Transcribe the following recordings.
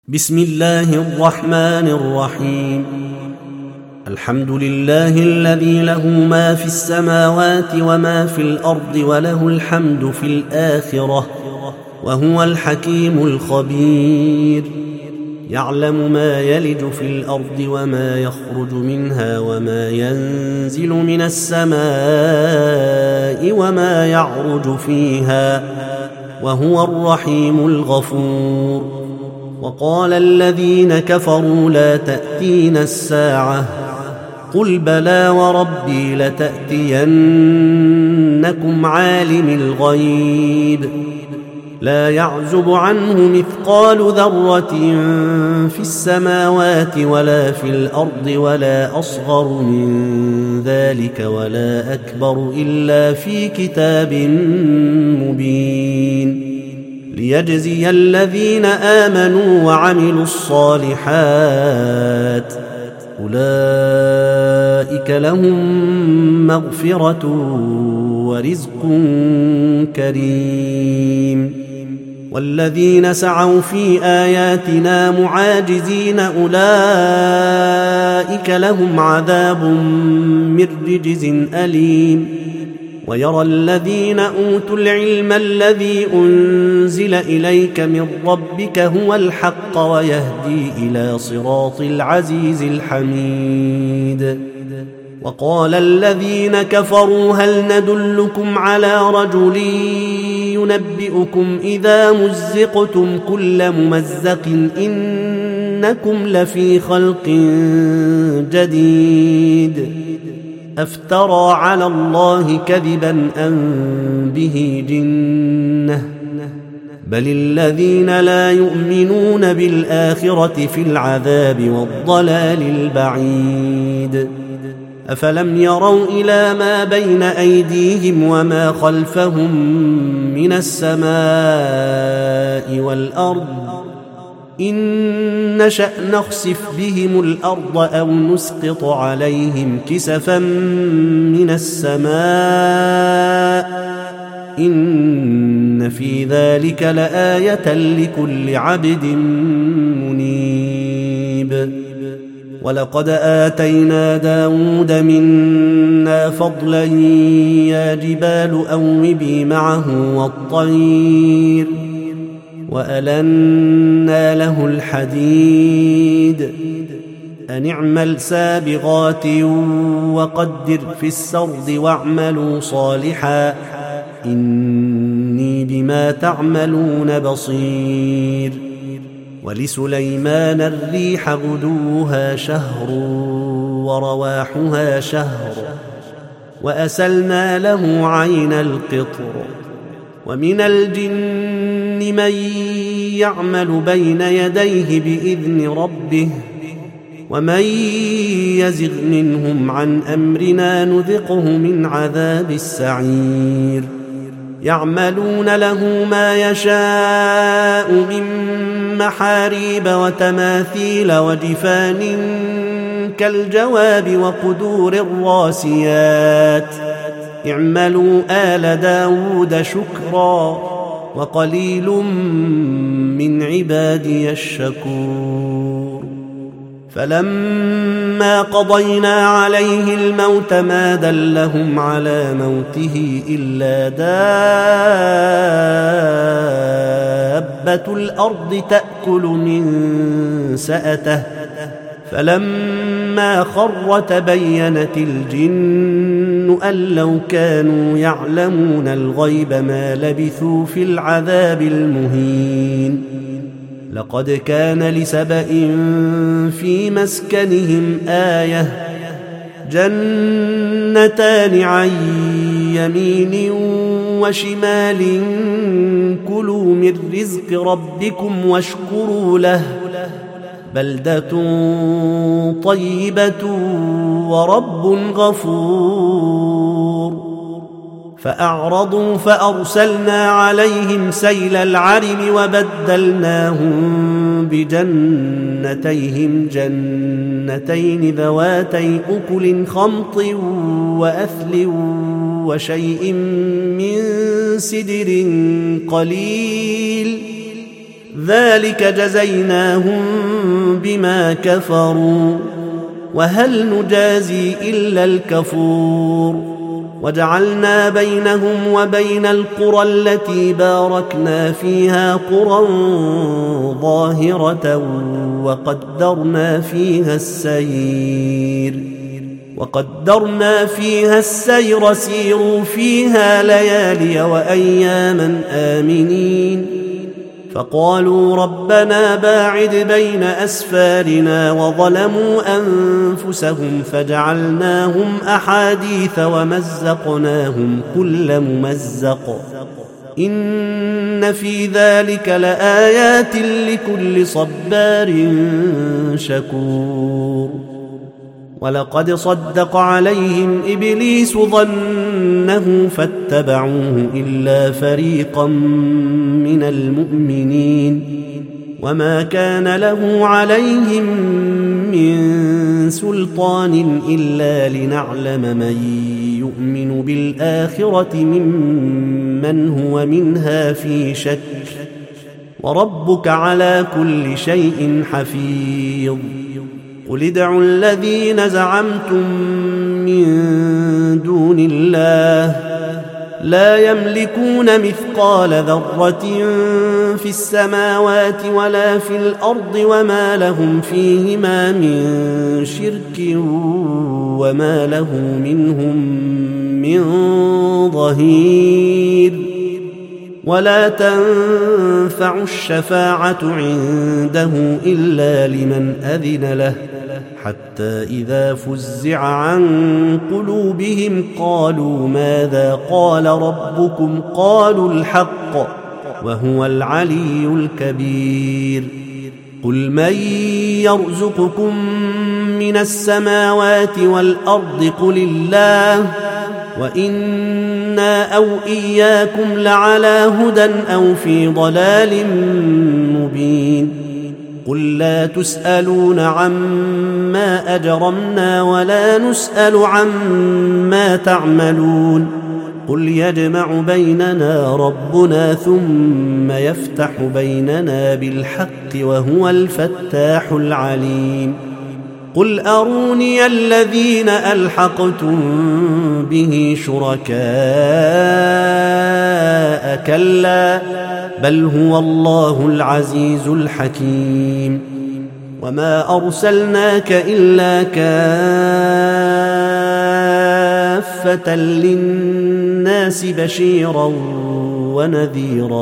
بسم الله الرحمن الرحيم. الحمد لله الذي له ما في السماوات وما في الأرض وله الحمد في الآخرة وهو الحكيم الخبير. يعلم ما يلج في الأرض وما يخرج منها وما ينزل من السماء وما يعرج فيها وهو الرحيم الغفور. وقال الذين كفروا لا تأتينا الساعة قل بلى وربي لتأتينكم عالم الغيب لا يعزب عنه مثقال ذرة في السماوات ولا في الأرض ولا أصغر من ذلك ولا أكبر إلا في كتاب مبين ليجزي الذين آمنوا وعملوا الصالحات أولئك لهم مغفرة ورزق كريم. والذين سعوا في آياتنا معاجزين أولئك لهم عذاب من رجز أليم. ويرى الذين أوتوا العلم الذي أنزل إليك من ربك هو الحق ويهدي إلى صراط العزيز الحميد. وقال الذين كفروا هل ندلكم على رجل ينبئكم إذا مزقتم كل ممزق إنكم لفي خلق جديد أفترى على الله كذبا أم به جنة بل الذين لا يؤمنون بالآخرة في العذاب والضلال البعيد. أفلم يروا إلى ما بين أيديهم وما خلفهم من السماء والأرض إن نشأ نخسف بهم الأرض أو نسقط عليهم كسفا من السماء إن في ذلك لآية لكل عبد منيب. ولقد آتينا داود منا فضلا يا جبال أوبي معه والطير وألنا له الحديد أن اعمل سابغات وقدر في السرد واعملوا صالحا إني بما تعملون بصير. ولسليمان الريح غدوها شهر ورواحها شهر وأسلنا له عين القطر. ومن الجن من يعمل بين يديه بإذن ربه ومن يزغ منهم عن أمرنا نذقه من عذاب السعير. يعملون له ما يشاء من محاريب وتماثيل وجفان كالجواب وقدور الراسيات اعملوا آل داود شكرا وقليل من عبادي الشكور. فلما قضينا عليه الموت ما دلهم على موته إلا دابة الأرض تأكل من سأته فلما خر تبينت الجن أن لو كانوا يعلمون الغيب ما لبثوا في العذاب المهين. لقد كان لسبإ في مسكنهم آية جنتان عن يمين وشمال كلوا من رزق ربكم واشكروا له بلدة طيبة ورب غفور. فأعرضوا فأرسلنا عليهم سيل العرم وبدلناهم بجنتيهم جنتين ذواتي أكل خمط وأثل وشيء من سدر قليل ذلك جزيناهم بما كفروا وهل نجازي إلا الكفور وجعلنا بينهم وبين القرى التي باركنا فيها قرى ظاهرة وقدرنا فيها السير سيروا فيها ليالي وأياما آمنين فقالوا ربنا باعد بين أسفارنا وظلموا أنفسهم فجعلناهم أحاديث ومزقناهم كل ممزق إن في ذلك لآيات لكل صبار شكور ولقد صدق عليهم إبليس ظنه فاتبعوه إلا فريقا من المؤمنين وما كان له عليهم من سلطان إلا لنعلم من يؤمن بالآخرة ممن هو منها في شك وربك على كل شيء حفيظ قل ادعوا الذين زعمتم من دون الله لا يملكون مثقال ذرة في السماوات ولا في الأرض وما لهم فيهما من شرك وما له منهم من ظهير ولا تنفع الشفاعة عنده إلا لمن أذن له حتى إذا فزع عن قلوبهم قالوا ماذا قال ربكم قالوا الحق وهو العلي الكبير قل من يرزقكم من السماوات والأرض قل الله وإنا أو إياكم لعلى هدى أو في ضلال مبين قل لا تسألون عما أجرمنا ولا نسأل عما تعملون قل يجمع بيننا ربنا ثم يفتح بيننا بالحق وهو الفتاح العليم قل أروني الذين ألحقتم به شركاء كلا بل هو الله العزيز الحكيم وما أرسلناك إلا كافة للناس بشيرا ونذيرا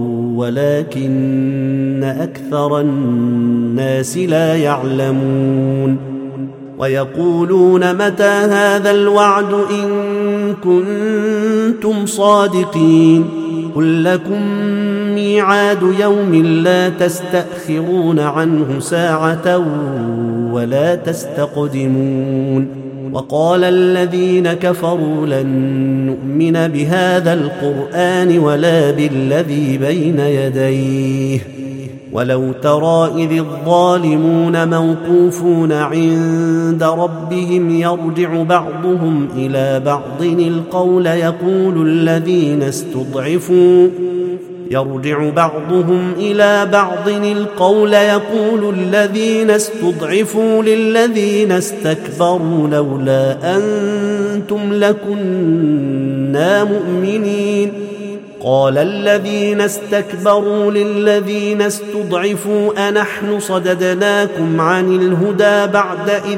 ولكن أكثر الناس لا يعلمون ويقولون متى هذا الوعد إن كنتم صادقين قل لكم ميعاد يوم لا تستأخرون عنه ساعة ولا تستقدمون وقال الذين كفروا لن نؤمن بهذا القرآن ولا بالذي بين يديه ولو ترى إذ الظالمون موقوفون عند ربهم يرجع بعضهم إلى بعض القول يقول الذين استضعفوا للذين استكبروا لولا أنتم لكنا مؤمنين قال الذين استكبروا للذين استضعفوا أنحن صددناكم عن الهدى بعد إذ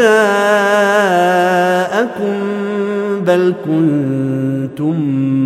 جاءكم بل كنتم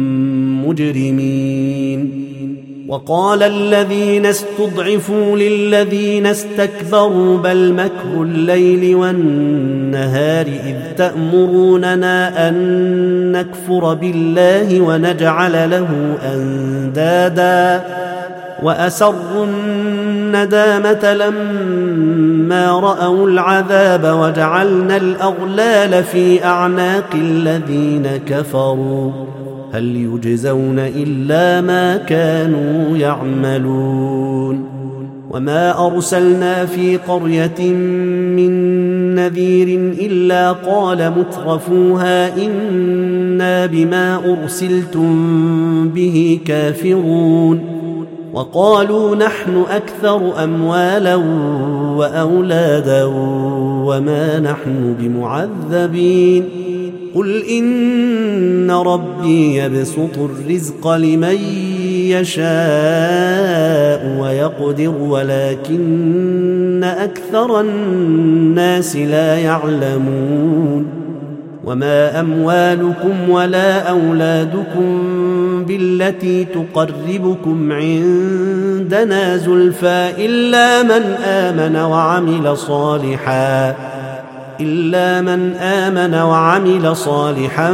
مجرمين وقال الذين استضعفوا للذين استكبروا بل مكر الليل والنهار إذ تأمروننا أن نكفر بالله ونجعل له أندادا وأسروا الندامة لما رأوا العذاب وجعلنا الأغلال في أعناق الذين كفروا هل يجزون إلا ما كانوا يعملون وما أرسلنا في قرية من نذير إلا قال مترفوها إنا بما أرسلتم به كافرون وقالوا نحن أكثر أموالا وأولادا وما نحن بمعذبين قل إن ربي يبسط الرزق لمن يشاء ويقدر ولكن أكثر الناس لا يعلمون وما أموالكم ولا أولادكم بالتي تقربكم عندنا زلفى إلا من آمن وعمل صالحا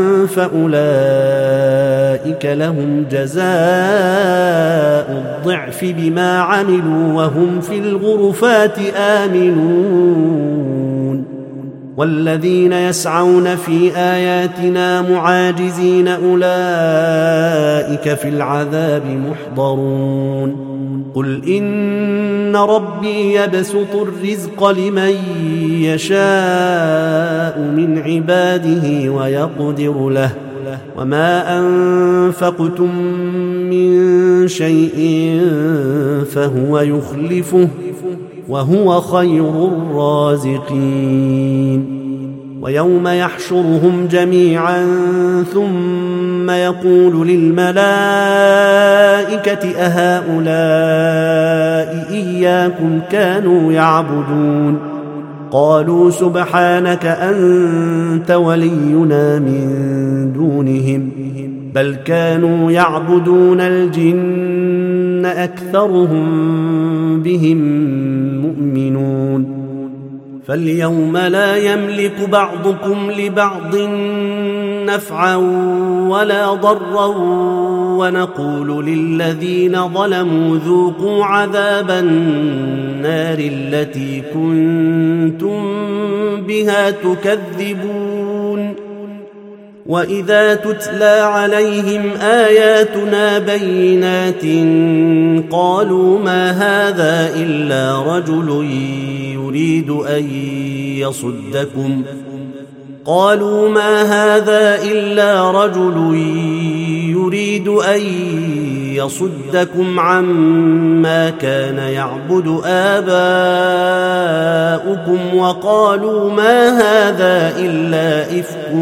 فأولئك لهم جزاء الضعف بما عملوا وهم في الغرفات آمنون والذين يسعون في آياتنا معاجزين أولئك في العذاب محضرون قل إن ربي يبسط الرزق لمن يشاء من عباده ويقدر له وما أنفقتم من شيء فهو يخلفه وهو خير الرازقين ويوم يحشرهم جميعا ثم يقول للملائكة أهؤلاء إياكم كانوا يعبدون قالوا سبحانك أنت ولينا من دونهم بل كانوا يعبدون الجن أكثرهم بهم مؤمنون فاليوم لا يملك بعضكم لبعض نفعا ولا ضرا ونقول للذين ظلموا ذوقوا عذاب النار التي كنتم بها تكذبون وإذا تتلى عليهم آياتنا بينات قالوا ما هذا إلا رجل يريد أن يصدكم عما كان يعبد آباؤكم وقالوا ما هذا إلا إفك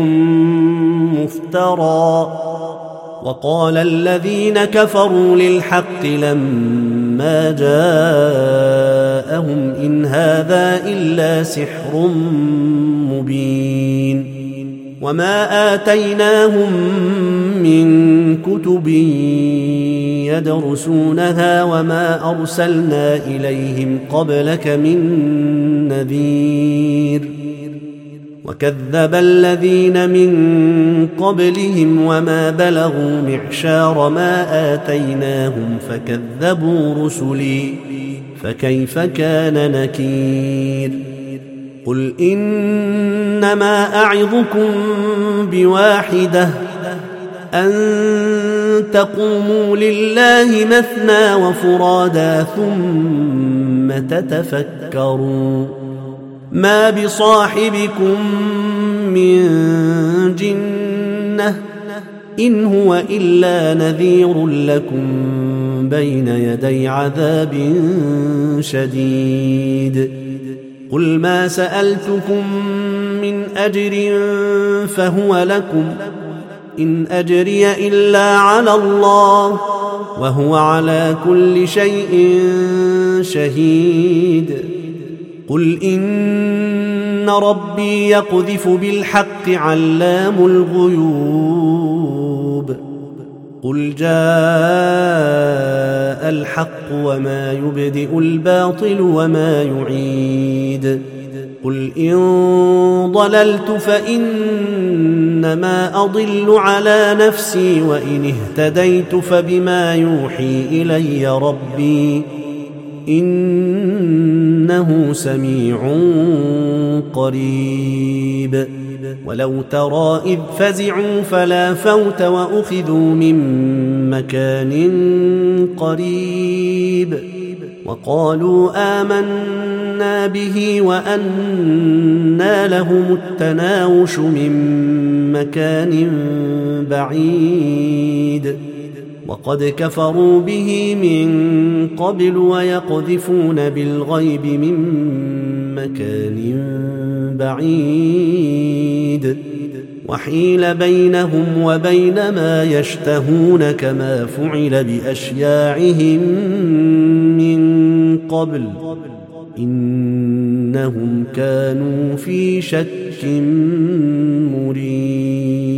مفترى وقال الذين كفروا للحق لما جاءهم إن هذا إلا سحر مبين وما آتيناهم من كتب يدرسونها وما أرسلنا إليهم قبلك من نذير وكذب الذين من قبلهم وما بلغوا معشار ما آتيناهم فكذبوا رسلي فكيف كان نكير قل إنما أعظكم بواحدة أن تقوموا لله مثنى وفرادا ثم تتفكروا ما بصاحبكم من جنة إن هو إلا نذير لكم بين يدي عذاب شديد قل ما سألتكم من أجر فهو لكم إن أجري إلا على الله وهو على كل شيء شهيد قل إن ربي يقذف بالحق علام الغيوب قل جاء الحق وما يبدئ الباطل وما يعيد قل إن ضللت فإنما أضل على نفسي وإن اهتديت فبما يوحي إلي ربي إنه سميع قريب ولو ترى إذ فزعوا فلا فوت وأخذوا من مكان قريب وقالوا آمنا به وأنى لهم التناوش من مكان بعيد وقد كفروا به من قبل ويقذفون بالغيب من مكان بعيد وحيل بينهم وبين ما يشتهون كما فعل بأشياعهم من قبل إنهم كانوا في شك مريب